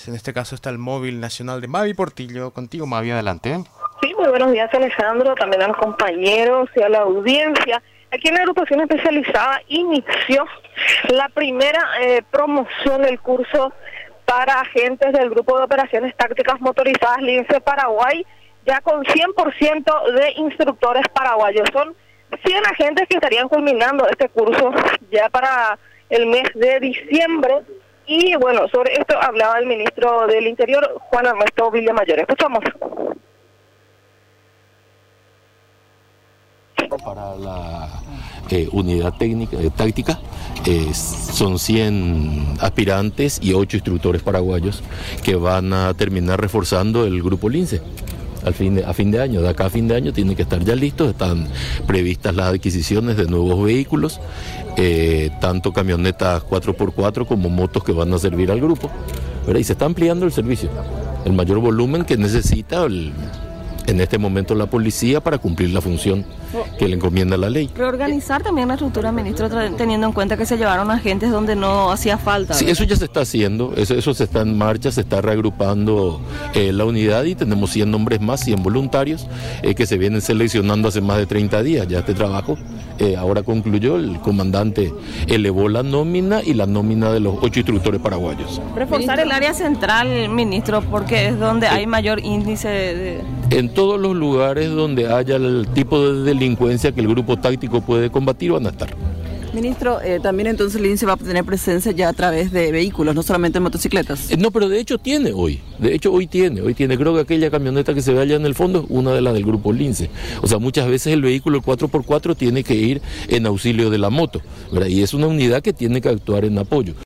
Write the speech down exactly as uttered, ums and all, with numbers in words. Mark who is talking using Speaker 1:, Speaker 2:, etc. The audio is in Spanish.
Speaker 1: En este caso está el móvil nacional de Mavi Portillo. Contigo, Mavi, adelante.
Speaker 2: Sí, muy buenos días, Alejandro, también a los compañeros y a la audiencia. Aquí en la agrupación especializada inició la primera eh, promoción del curso para agentes del Grupo de Operaciones Tácticas Motorizadas Lince Paraguay, ya con cien por ciento de instructores paraguayos. Son cien agentes que estarían culminando este curso ya para el mes de diciembre. Y bueno, sobre esto hablaba el ministro del Interior, Juan Ernesto Villamayor. Escuchamos.
Speaker 3: Para la eh, unidad técnica, eh, táctica eh, son cien aspirantes y ocho instructores paraguayos que van a terminar reforzando el grupo Lince al fin de, a fin de año. De acá a fin de año tienen que estar ya listos, están previstas las adquisiciones de nuevos vehículos, eh, tanto camionetas cuatro por cuatro como motos que van a servir al grupo, ¿verdad? Y se está ampliando el servicio, el mayor volumen que necesita el en este momento la policía para cumplir la función que le encomienda la ley.
Speaker 4: Reorganizar también la estructura, ministro, teniendo en cuenta que se llevaron agentes donde no hacía falta.
Speaker 3: Sí, eso ya se está haciendo, eso, eso se está en marcha, se está reagrupando eh, la unidad y tenemos cien nombres más, cien voluntarios eh, que se vienen seleccionando hace más de treinta días. Ya este trabajo eh, ahora concluyó, el comandante elevó la nómina y la nómina de los ocho instructores paraguayos.
Speaker 4: Reforzar el área central, ministro, porque es donde hay mayor índice de...
Speaker 3: En todos los lugares donde haya el tipo de delincuencia que el grupo táctico puede combatir van a estar.
Speaker 5: Ministro, eh, también entonces el Lince va a tener presencia ya a través de vehículos, no solamente motocicletas.
Speaker 3: Eh, no, pero de hecho tiene hoy, de hecho hoy tiene, hoy tiene, creo que aquella camioneta que se ve allá en el fondo es una de las del grupo Lince. O sea, muchas veces el vehículo, el cuatro por cuatro, tiene que ir en auxilio de la moto, ¿verdad? Y es una unidad que tiene que actuar en apoyo.